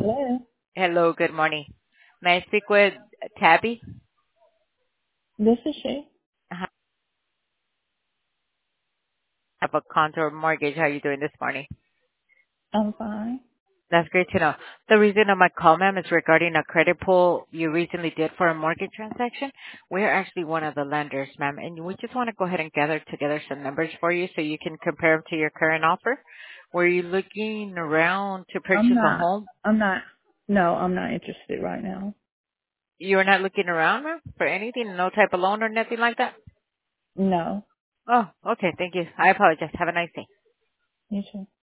Hello. Hello, good morning. May I speak with Tabby? This is she. I have a Contour Mortgage. How are you doing this morning? I'm fine. That's great to know. The reason of my call, ma'am, is regarding a credit pull you recently did for a mortgage transaction. We're actually one of the lenders, ma'am, and we just want to go ahead and gather together some numbers for you so you can compare them to your current offer. Were you looking around to I'm purchase a not. home? I'm not. No, I'm not interested right now. You're not looking around, ma'am, for anything? No type of loan or nothing like that? No. Oh, okay. Thank you. I apologize. Have a nice day. You too.